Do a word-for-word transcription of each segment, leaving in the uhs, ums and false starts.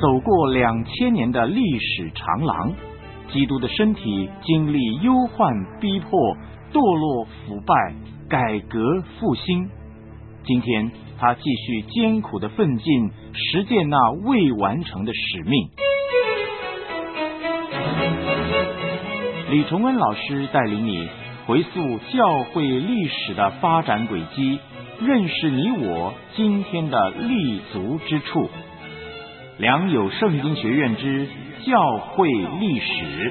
走过两千年的历史长廊，基督的身体经历忧患逼迫、堕落腐败、改革复兴。今天他继续艰苦的奋进，实践那未完成的使命。李崇恩老师带领你回溯教会历史的发展轨迹，认识你我今天的立足之处。良友圣经学院之教会历史。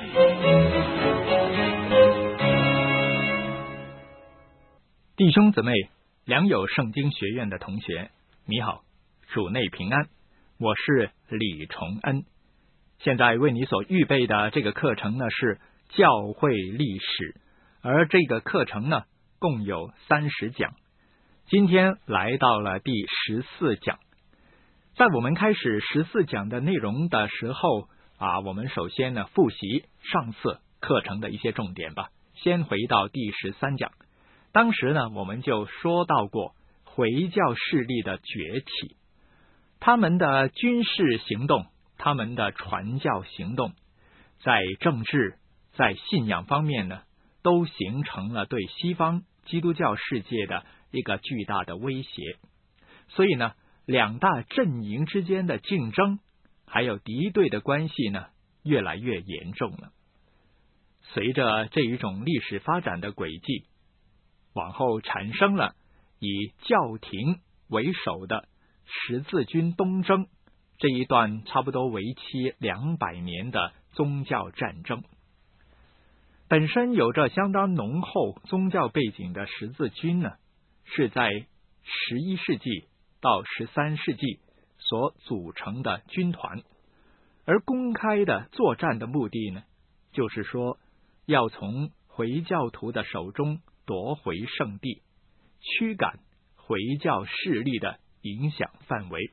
弟兄姊妹，良友圣经学院的同学，你好，主内平安，我是李崇恩。现在为你所预备的这个课程呢，是教会历史，而这个课程呢，共有三十讲。今天来到了第十四讲。在我们开始十四讲的内容的时候啊，我们首先呢复习上次课程的一些重点吧。先回到第十三讲，当时呢我们就说到过回教势力的崛起，他们的军事行动，他们的传教行动，在政治在信仰方面呢，都形成了对西方基督教世界的一个巨大的威胁。所以呢，两大阵营之间的竞争还有敌对的关系呢，越来越严重了。随着这一种历史发展的轨迹，往后产生了以教廷为首的十字军东征这一段差不多为期两百年的宗教战争。本身有着相当浓厚宗教背景的十字军呢，是在十一世纪到十三世纪所组成的军团，而公开的作战的目的呢，就是说要从回教徒的手中夺回圣地，驱赶回教势力的影响范围。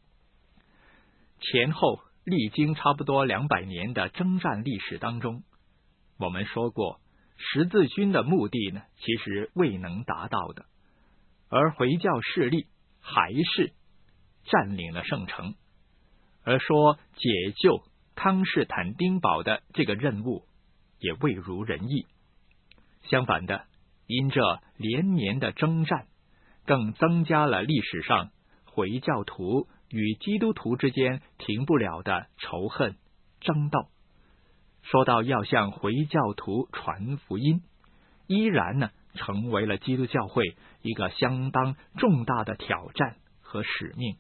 前后历经差不多两百年的征战历史当中，我们说过十字军的目的呢，其实未能达到的，而回教势力还是占领了圣城，而说解救康士坦丁堡的这个任务也未如人意。相反的，因这连年的征战，更增加了历史上回教徒与基督徒之间停不了的仇恨争斗。说到要向回教徒传福音，依然呢成为了基督教会一个相当重大的挑战和使命。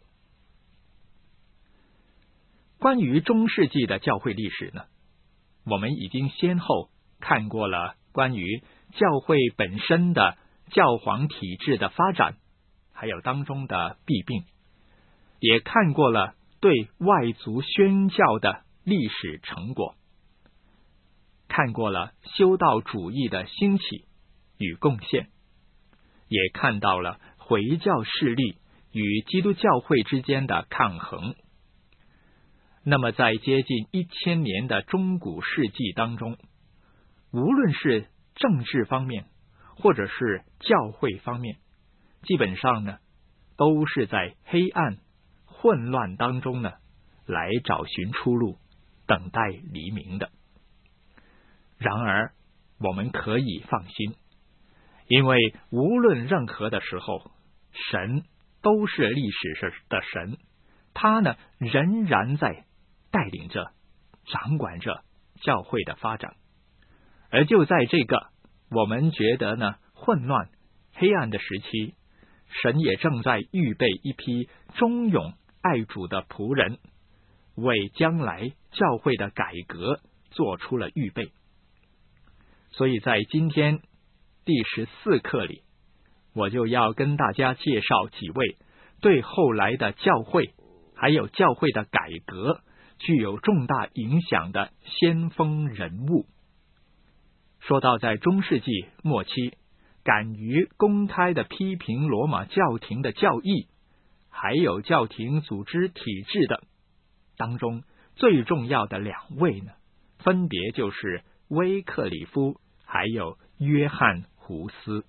关于中世纪的教会历史呢，我们已经先后看过了关于教会本身的教皇体制的发展，还有当中的弊病，也看过了对外族宣教的历史成果，看过了修道主义的兴起与贡献，也看到了回教势力与基督教会之间的抗衡。那么在接近一千年的中古世纪当中，无论是政治方面或者是教会方面，基本上呢都是在黑暗混乱当中呢来找寻出路，等待黎明的。然而我们可以放心，因为无论任何的时候，神都是历史上的神，他呢仍然在带领着掌管着教会的发展。而就在这个我们觉得呢混乱黑暗的时期，神也正在预备一批忠勇爱主的仆人，为将来教会的改革做出了预备。所以在今天第十四课里，我就要跟大家介绍几位对后来的教会还有教会的改革具有重大影响的先锋人物。说到在中世纪末期敢于公开的批评罗马教廷的教义还有教廷组织体制的当中，最重要的两位呢，分别就是威克里夫还有约翰胡斯。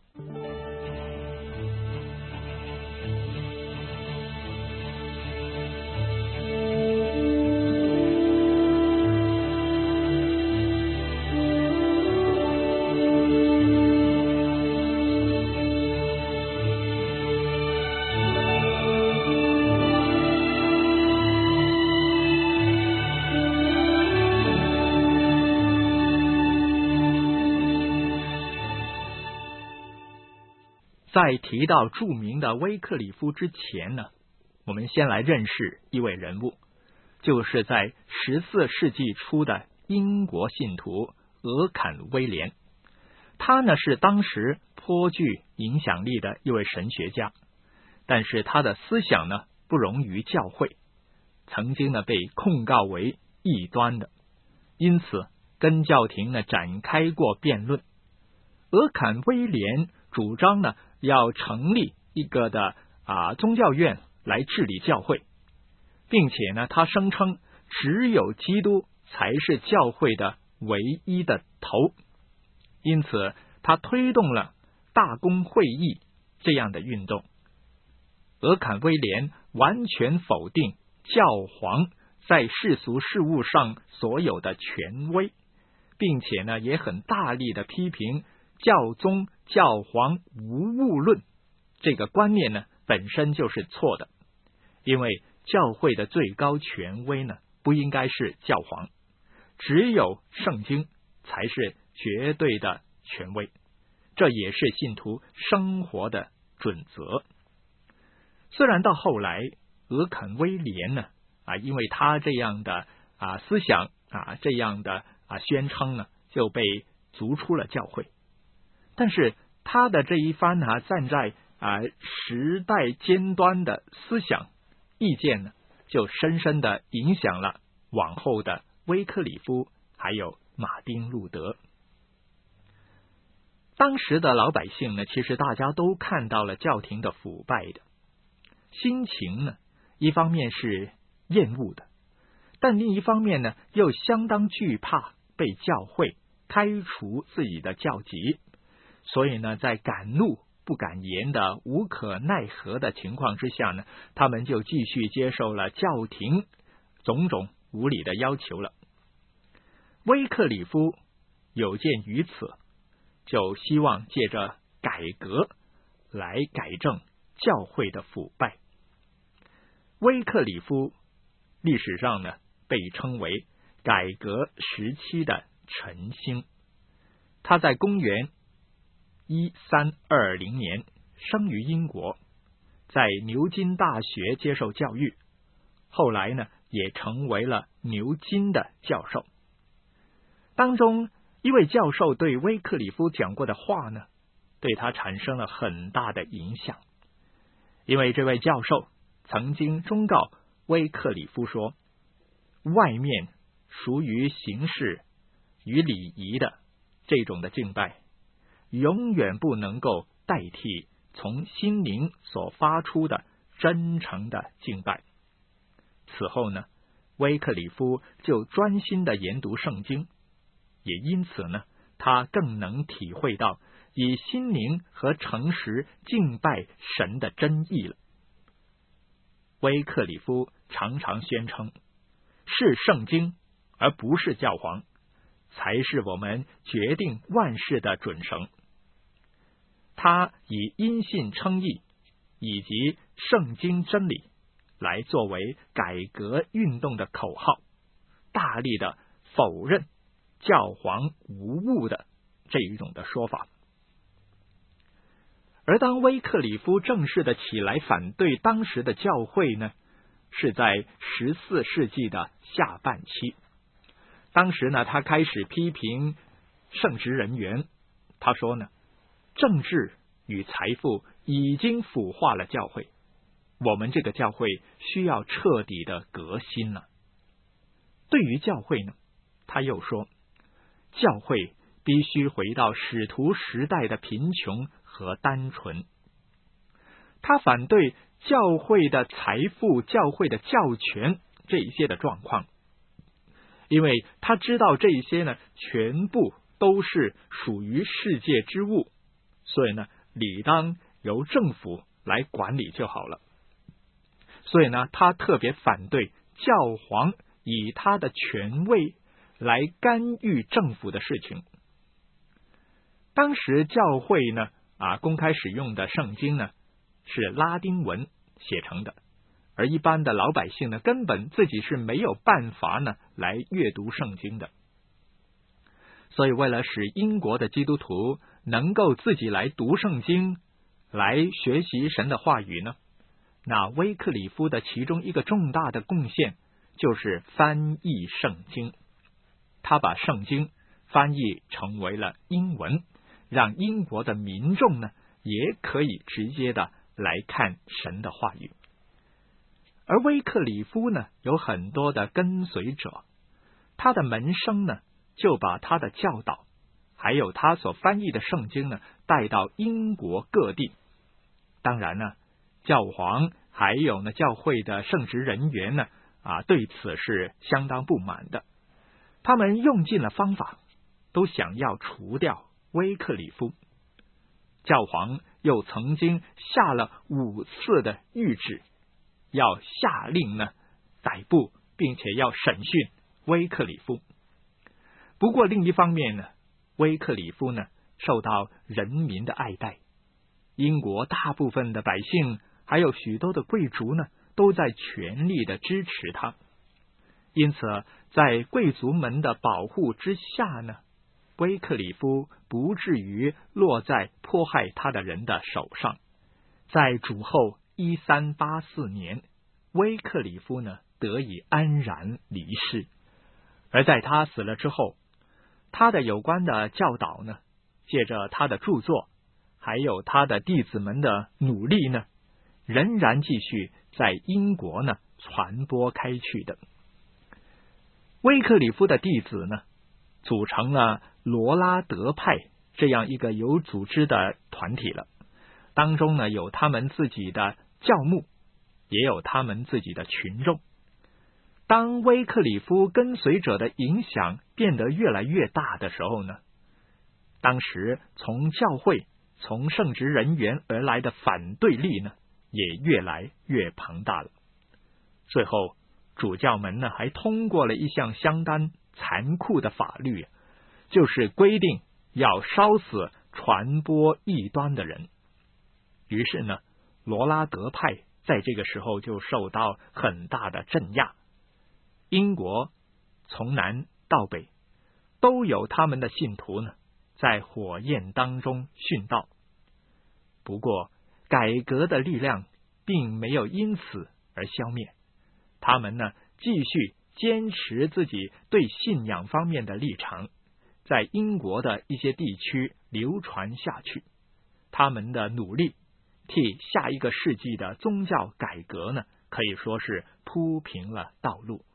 在提到著名的威克里夫之前呢，我们先来认识一位人物，就是在十四世纪初的英国信徒俄坎威廉。他呢是当时颇具影响力的一位神学家，但是他的思想呢不容于教会，曾经呢被控告为异端的，因此跟教廷呢展开过辩论。俄坎威廉主张呢要成立一个的啊宗教院来治理教会，并且呢他声称只有基督才是教会的唯一的头，因此他推动了大公会议这样的运动。俄坎威廉完全否定教皇在世俗事务上所有的权威，并且呢也很大力的批评教宗教皇无物论，这个观念呢本身就是错的，因为教会的最高权威呢不应该是教皇，只有圣经才是绝对的权威，这也是信徒生活的准则。虽然到后来俄坎威廉呢啊，因为他这样的啊思想啊这样的啊宣称呢就被逐出了教会，但是他的这一番啊站在啊时代尖端的思想意见呢，就深深的影响了往后的威克里夫还有马丁路德。当时的老百姓呢，其实大家都看到了教廷的腐败的心情呢，一方面是厌恶的，但另一方面呢，又相当惧怕被教会开除自己的教籍，所以呢，在敢怒不敢言的无可奈何的情况之下呢，他们就继续接受了教廷种种无理的要求了。威克里夫有鉴于此，就希望借着改革来改正教会的腐败。威克里夫历史上呢被称为改革时期的晨星，他在公元一三二零年生于英国，在牛津大学接受教育，后来呢也成为了牛津的教授。当中一位教授对威克里夫讲过的话呢，对他产生了很大的影响，因为这位教授曾经忠告威克里夫说，外面属于形式与礼仪的这种的敬拜，永远不能够代替从心灵所发出的真诚的敬拜。此后呢，威克里夫就专心的研读圣经，也因此呢，他更能体会到以心灵和诚实敬拜神的真意了。威克里夫常常宣称，是圣经而不是教皇才是我们决定万事的准绳。他以因信称义以及圣经真理来作为改革运动的口号，大力的否认教皇无误的这一种的说法。而当威克里夫正式的起来反对当时的教会呢，是在十四世纪的下半期。当时呢，他开始批评圣职人员，他说呢，政治与财富已经腐化了教会，我们这个教会需要彻底的革新了。对于教会呢，他又说，教会必须回到使徒时代的贫穷和单纯。他反对教会的财富、教会的教权这一些的状况，因为他知道这一些呢，全部都是属于世界之物，所以呢，理当由政府来管理就好了。所以呢，他特别反对教皇以他的权位来干预政府的事情。当时教会呢啊公开使用的圣经呢是拉丁文写成的，而一般的老百姓呢根本自己是没有办法呢来阅读圣经的。所以为了使英国的基督徒能够自己来读圣经， 来学习神的话语呢？那威克里夫的其中一个重大的贡献就是翻译圣经。他把圣经翻译成为了英文，让英国的民众呢也可以直接的来看神的话语。而威克里夫呢有很多的跟随者，他的门生呢就把他的教导还有他所翻译的圣经呢带到英国各地。当然呢，教皇还有呢教会的圣职人员呢啊对此是相当不满的，他们用尽了方法，都想要除掉威克里夫。教皇又曾经下了五次的谕旨，要下令呢逮捕并且要审讯威克里夫。不过另一方面呢，威克里夫呢受到人民的爱戴，英国大部分的百姓还有许多的贵族呢都在全力的支持他，因此在贵族们的保护之下呢，威克里夫不至于落在迫害他的人的手上。在主后一三八四年，威克里夫呢得以安然离世。而在他死了之后，他的有关的教导呢，借着他的著作还有他的弟子们的努力呢，仍然继续在英国呢传播开去的。威克里夫的弟子呢组成了罗拉德派这样一个有组织的团体了，当中呢有他们自己的教牧，也有他们自己的群众。当威克里夫跟随者的影响变得越来越大的时候呢，当时从教会从圣职人员而来的反对力呢也越来越庞大了。最后主教们呢还通过了一项相当残酷的法律，就是规定要烧死传播异端的人。于是呢，罗拉德派在这个时候就受到很大的镇压。英国从南到北都有他们的信徒呢在火焰当中殉道。不过改革的力量并没有因此而消灭，他们呢继续坚持自己对信仰方面的立场，在英国的一些地区流传下去。他们的努力替下一个世纪的宗教改革呢可以说是铺平了道路。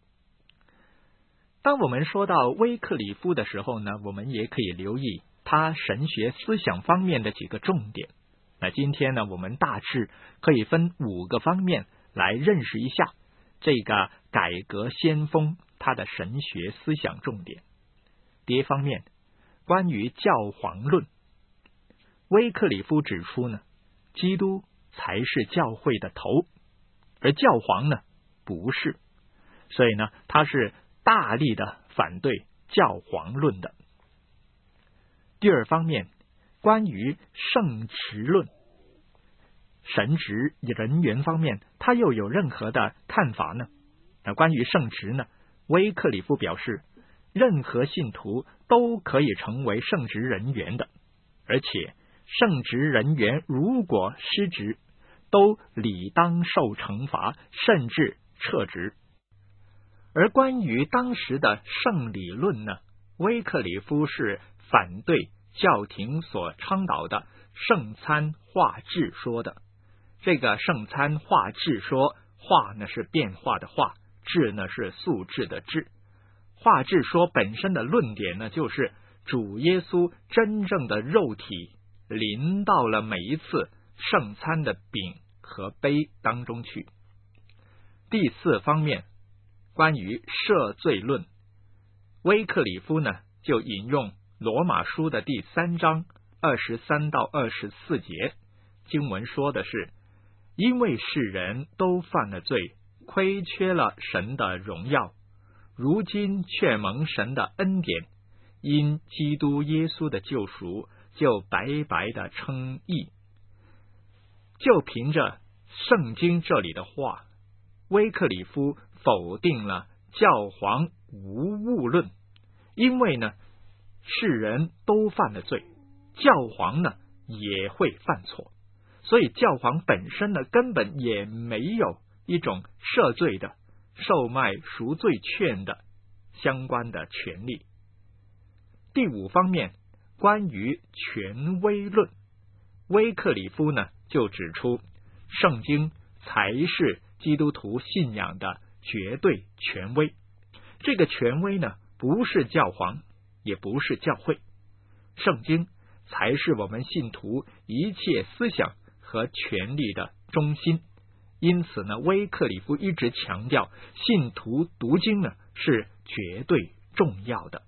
当我们说到威克里夫的时候呢，我们也可以留意他神学思想方面的几个重点。那今天呢，我们大致可以分五个方面来认识一下这个改革先锋他的神学思想重点。第一方面，关于教皇论。威克里夫指出呢，基督才是教会的头，而教皇呢不是，所以呢他是大力的反对教皇论的。第二方面，关于圣职论，神职人员方面他又有任何的看法呢？那关于圣职呢，威克里夫表示任何信徒都可以成为圣职人员的，而且圣职人员如果失职都理当受惩罚，甚至撤职。而关于当时的圣礼论呢，威克里夫是反对教廷所倡导的圣餐化制说的。这个圣餐化制说，化呢是变化的化，制呢是素质的制。化制说本身的论点呢，就是主耶稣真正的肉体临到了每一次圣餐的饼和杯当中去。第四方面，关于赦罪论，威克里夫呢就引用罗马书的第三章二十三到二十四节，经文说的是，因为世人都犯了罪，亏缺了神的荣耀，如今却蒙神的恩典，因基督耶稣的救赎，就白白的称义。就凭着圣经这里的话，威克里夫否定了教皇无误论，因为呢，世人都犯了罪，教皇呢也会犯错， 所以教皇本身呢，根本也没有一种赦罪的、售卖赎罪券的相关的权利。第五方面，关于权威论，威克里夫呢就指出，圣经才是基督徒信仰的绝对权威。这个权威呢，不是教皇，也不是教会，圣经才是我们信徒一切思想和权利的中心。因此呢，威克里夫一直强调，信徒读经呢是绝对重要的。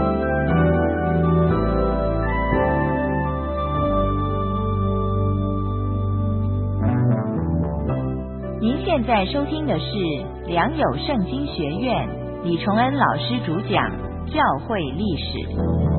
您现在收听的是良友圣经学院李崇恩老师主讲教会历史。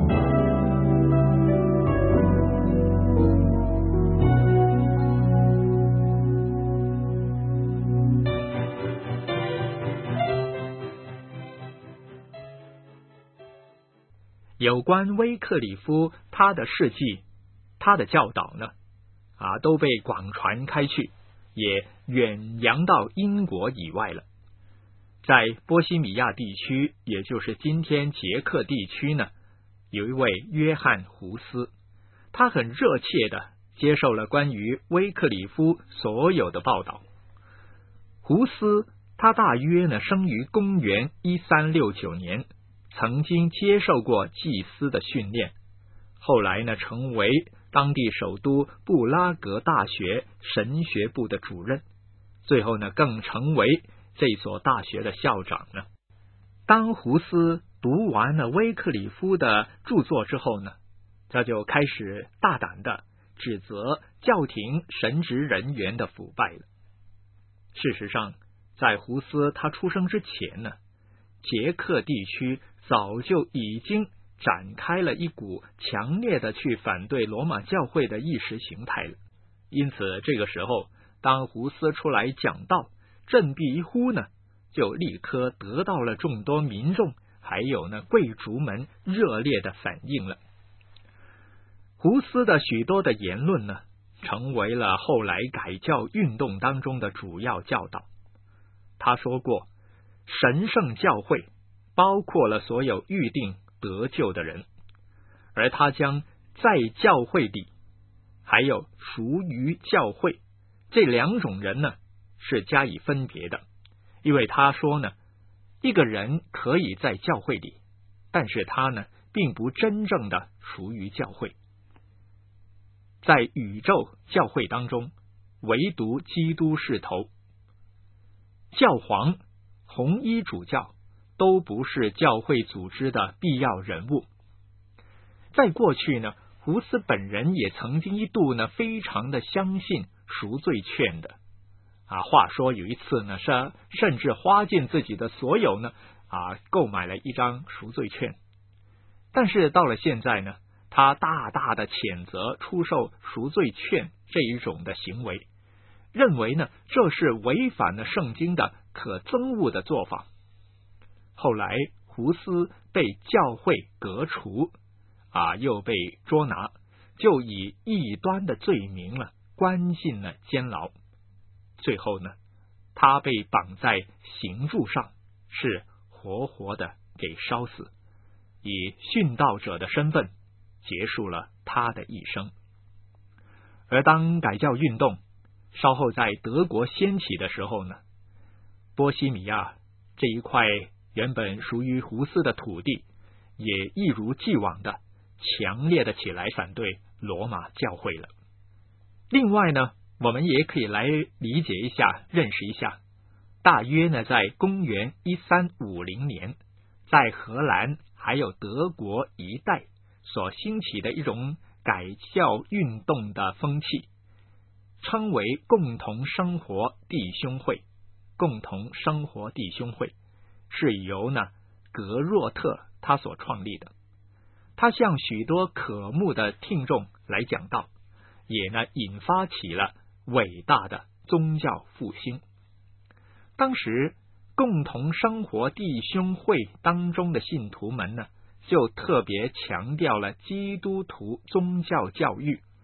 有关威克里夫他的事迹，他的教导呢，啊，都被广传开去，也远扬到英国以外了。在波西米亚地区，也就是今天捷克地区呢，有一位约翰胡斯，他很热切的接受了关于威克里夫所有的报道。胡斯他大约呢生于公元一三六九年，曾经接受过祭司的训练，后来呢成为当地首都布拉格大学神学部的主任，最后呢更成为这所大学的校长呢。当胡斯读完了威克里夫的著作之后呢，他就开始大胆的指责教廷神职人员的腐败了。事实上，在胡斯他出生之前呢，捷克地区早就已经展开了一股强烈的去反对罗马教会的意识形态了。因此这个时候，当胡斯出来讲道，振臂一呼呢，就立刻得到了众多民众还有呢贵族们热烈的反应了。胡斯的许多的言论呢，成为了后来改教运动当中的主要教导。他说过，神圣教会包括了所有预定得救的人，而他将在教会里还有属于教会这两种人呢是加以分别的。因为他说呢，一个人可以在教会里，但是他呢并不真正的属于教会。在宇宙教会当中，唯独基督是头，教皇、红衣主教都不是教会组织的必要人物。在过去呢，胡斯本人也曾经一度呢非常的相信赎罪券的啊，话说有一次呢，是甚至花尽自己的所有呢啊，购买了一张赎罪券。但是到了现在呢，他大大的谴责出售赎罪券这一种的行为，认为呢这是违反了圣经的可憎恶的做法。后来胡斯被教会革除啊，又被捉拿，就以异端的罪名了关进了监牢。最后呢，他被绑在刑柱上，是活活的给烧死，以殉道者的身份结束了他的一生。而当改教运动稍后在德国掀起的时候呢，波西米亚这一块原本属于胡斯的土地，也一如既往的强烈的起来反对罗马教会了。另外呢，我们也可以来理解一下，认识一下，大约呢在公元一三五零年，在荷兰还有德国一带所兴起的一种改教运动的风气，称为共同生活弟兄会。共同生活弟兄会是由呢格若特他所创立的。他向许多渴慕的听众来讲道，也呢引发起了伟大的宗教复兴。当时共同生活弟兄会当中的信徒们呢，就特别强调了基督徒宗教教育，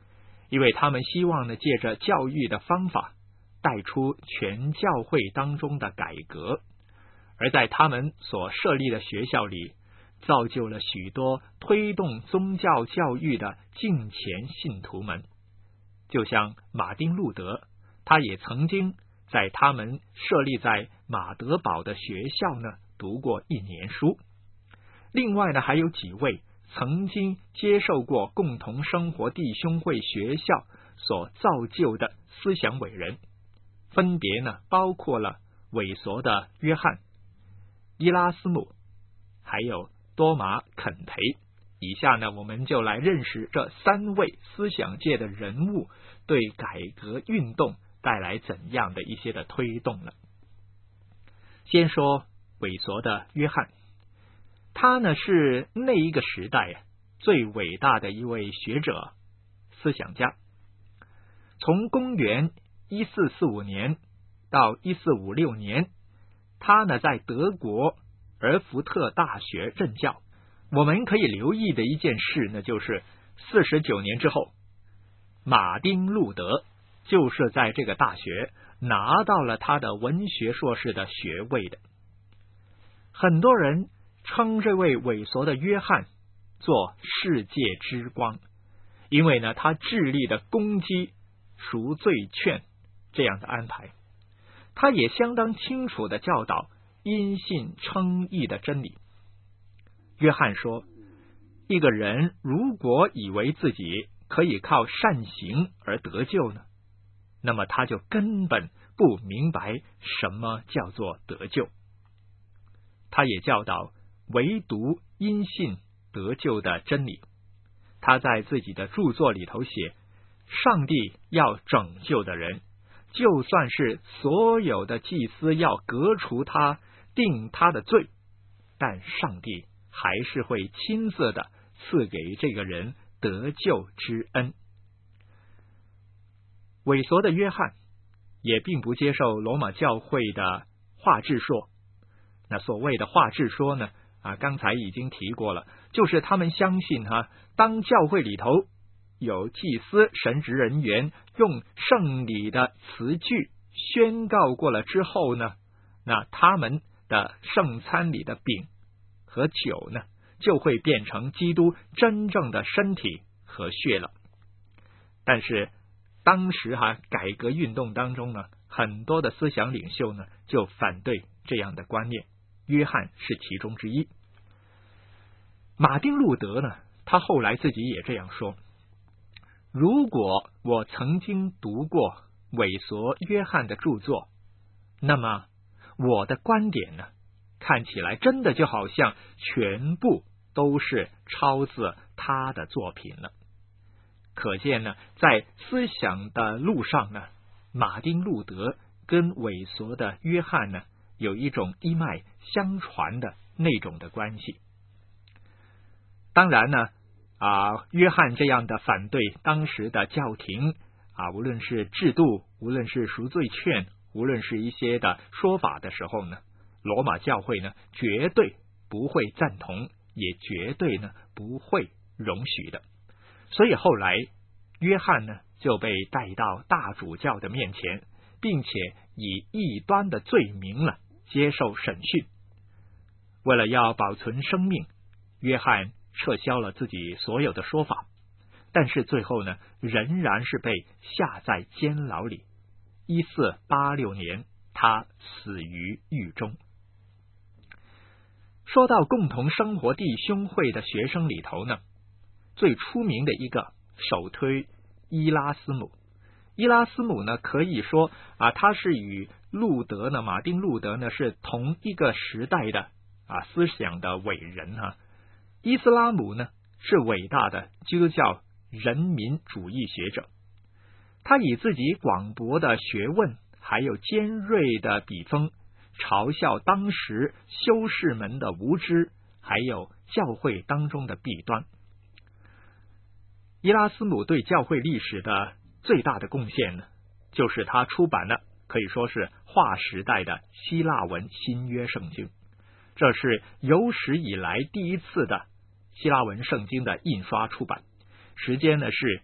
因为他们希望呢，借着教育的方法带出全教会当中的改革，而在他们所设立的学校里，造就了许多推动宗教教育的敬虔信徒们。就像马丁路德，他也曾经在他们设立在马德堡的学校呢读过一年书。另外呢，还有几位曾经接受过共同生活弟兄会学校所造就的思想伟人，分别呢包括了韦索的约翰、伊拉斯姆，还有多马肯培。以下呢，我们就来认识这三位思想界的人物对改革运动带来怎样的一些的推动了。先说韦索的约翰，他呢是那一个时代最伟大的一位学者、思想家。从公元一四四五年到一四五六年，他呢在德国尔福特大学任教。我们可以留意的一件事呢，就是四十九年之后，马丁路德就是在这个大学拿到了他的文学硕士的学位的。很多人称这位韦索的约翰做世界之光，因为呢，他致力的攻击赎罪券这样的安排，他也相当清楚的教导因信称义的真理。约翰说，一个人如果以为自己可以靠善行而得救呢，那么他就根本不明白什么叫做得救。他也教导唯独因信得救的真理。他在自己的著作里头写，上帝要拯救的人，就算是所有的祭司要革除他、定他的罪，但上帝还是会亲自的赐给这个人得救之恩。韦索的约翰也并不接受罗马教会的化治说。那所谓的化治说呢，啊，刚才已经提过了，就是他们相信哈、啊，当教会里头有祭司、神职人员用圣礼的词句宣告过了之后呢，那他们的圣餐里的饼和酒呢，就会变成基督真正的身体和血了。但是当时哈、啊、改革运动当中呢，很多的思想领袖呢就反对这样的观念，约翰是其中之一。马丁路德呢，他后来自己也这样说，如果我曾经读过韦索约翰的著作，那么我的观点呢，看起来真的就好像全部都是抄自他的作品了。可见呢，在思想的路上呢，马丁路德跟韦索的约翰呢，有一种一脉相传的那种的关系。当然呢，啊，约翰这样的反对当时的教廷啊，无论是制度，无论是赎罪券，无论是一些的说法的时候呢，罗马教会呢绝对不会赞同，也绝对呢不会容许的。所以后来约翰呢就被带到大主教的面前，并且以异端的罪名了接受审讯。为了要保存生命，约翰撤销了自己所有的说法，但是最后呢，仍然是被下在监牢里。一四八六年，他死于狱中。说到共同生活弟兄会的学生里头呢，最出名的一个首推伊拉斯姆。伊拉斯姆呢，可以说啊，他是与路德呢，马丁路德呢是同一个时代的啊思想的伟人啊。伊斯拉姆呢是伟大的基督教人民主义学者，他以自己广博的学问还有尖锐的笔锋，嘲笑当时修士们的无知，还有教会当中的弊端。伊拉斯姆对教会历史的最大的贡献呢，就是他出版了可以说是划时代的希腊文新约圣经。这是有史以来第一次的希腊文圣经的印刷出版，时间呢是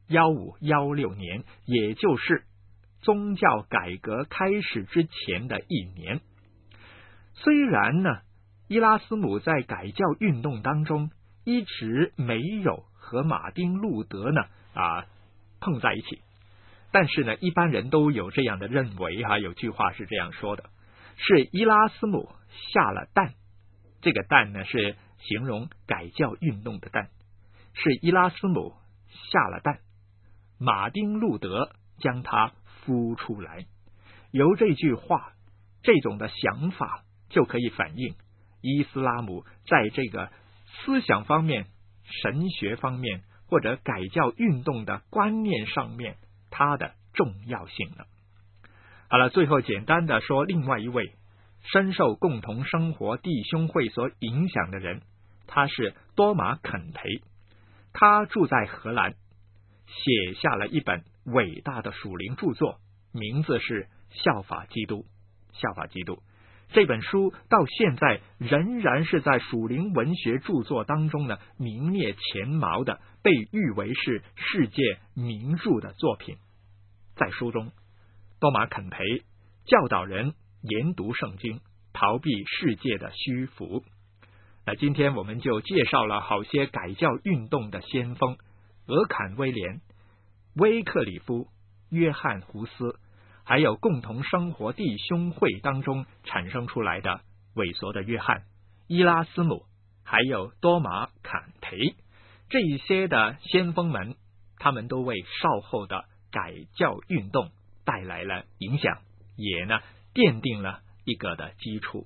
一五一六年，也就是宗教改革开始之前的一年。虽然呢，伊拉斯姆在改教运动当中一直没有和马丁路德呢啊碰在一起，但是呢，一般人都有这样的认为哈、啊，有句话是这样说的，是伊拉斯姆下了蛋，这个蛋呢是形容改教运动的蛋，是伊拉斯姆下了蛋，马丁路德将它孵出来。由这句话，这种的想法就可以反映伊斯拉姆在这个思想方面、神学方面或者改教运动的观念上面它的重要性了。好了，最后简单的说另外一位深受共同生活弟兄会所影响的人，他是多马肯培。他住在荷兰，写下了一本伟大的属灵著作，名字是《效法基督》。效法基督这本书到现在仍然是在属灵文学著作当中呢名列前茅的，被誉为是世界名著的作品。在书中，多马肯培教导人研读圣经，逃避世界的虚浮。那今天我们就介绍了好些改教运动的先锋，俄坎威廉、威克里夫、约翰胡斯，还有共同生活弟兄会当中产生出来的萎缩的约翰、伊拉斯姆，还有多马坎培，这一些的先锋们，他们都为稍后的改教运动带来了影响，也呢奠定了一个的基础。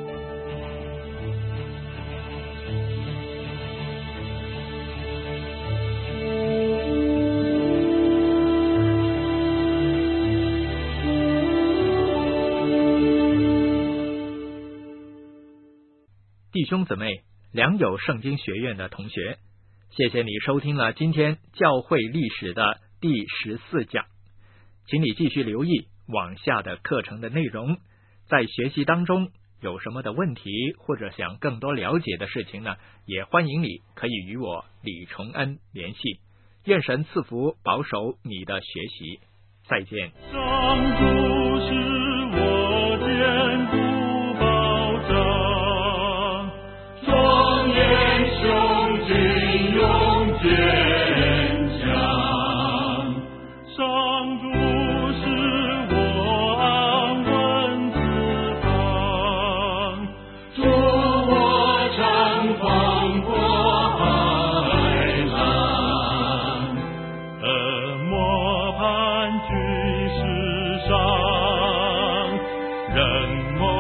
弟兄姊妹，良友圣经学院的同学，谢谢你收听了今天教会历史的第十四讲，请你继续留意往下的课程的内容，在学习当中有什么的问题或者想更多了解的事情呢，也欢迎你可以与我李崇恩联系。愿神赐福保守你的学习，再见。 上主是我坚固保障，庄严雄劲永坚强。上主是我安稳之邦，助我乘风过海浪。恶魔盘踞世上，人魔